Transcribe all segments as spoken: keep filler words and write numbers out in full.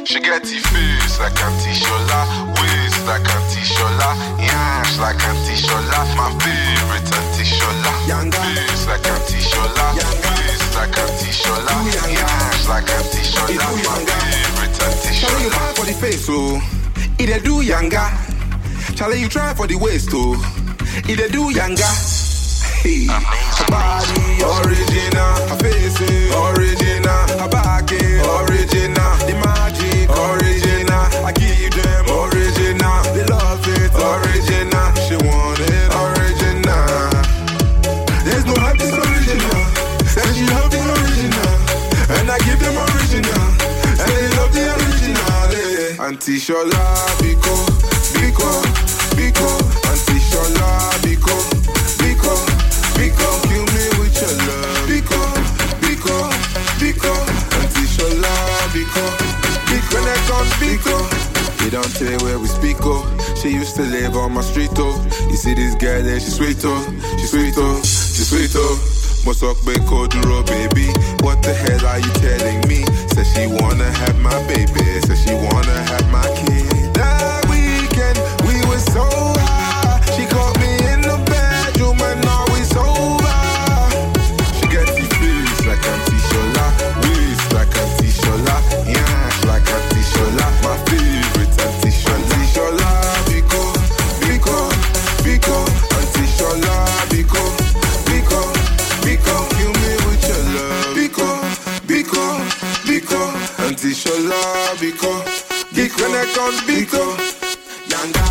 She get the face like Auntie Shola, waist like Auntie Shola, yansh like Auntie Shola. My favorite Auntie Shola, face like Auntie Shola, waist like Auntie Shola, yansh like Auntie Shola. My favorite Auntie Shola. Charlie, you try for the face, oh, either do yanga. Charlie, you try for the waist, oh, either do yanga. Hey, her body original, her face original, her back original, the magic original. I give them original, they love it original. She want it original. There's no like this original. Said she love the original, and I give them original, and they love the original. Yeah. Auntie Shola, Biko, Biko, Biko, Auntie Shola, Biko, Biko. Biko, kill me with your love. Biko, Biko, Biko, Auntie Shola, Biko, Biko, neck on Biko. You don't tell where we speak, oh. She used to live on my street, oh. You see this girl there, she sweet, oh. She sweet, oh. She sweet, oh. Mosok Beko Duro, baby. What the hell are you telling me? Says she wanna have my baby. Says she wanna have my kid. That weekend, we were so high. She caught me in the bedroom and now it's over. She gets the face like Auntie Shola, waist like Auntie Shola, yansh like Auntie Shola. My favorite Auntie Shola. Auntie Shola, Biko, Biko, Biko, Auntie Shola, Biko, Biko, Biko, kill me with your love. Biko, Biko, Biko, Auntie Shola, Biko, Biko, neck on Biko. Yanga,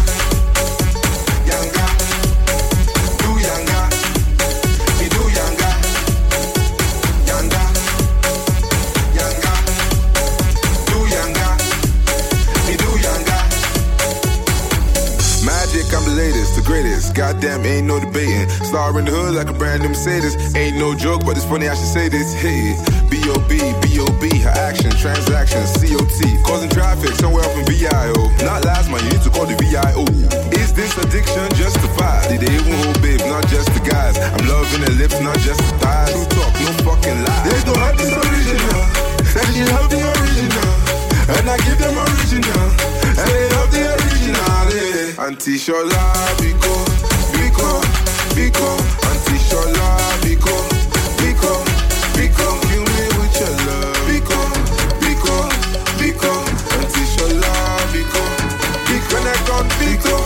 Yanga, do Yanga, me do Yanga, Yanga, Yanga, do Yanga, me do Yanga. Magic, I'm the latest, the greatest. Goddamn, ain't no debating. Star in the hood like a brand new Mercedes. Ain't no joke, but it's funny I should say this. Hey, B O B, B O B, her action, transaction, C O T. Causing traffic somewhere up in V I O. Not last man, you need to call the V I O. Is this addiction justified? Did they even hold babes, not just the guys? I'm loving the lips, not just the thighs. True talk, no fucking lies. There's no like this original. Said she love the original, and I give them original, and they love the original. Yeah. Auntie Shola, Biko, Biko, Biko, Auntie Shola, Biko, Biko, Biko, kill me with your love. Biko, Biko, Biko, Auntie Shola, Biko, Biko, neck on Biko.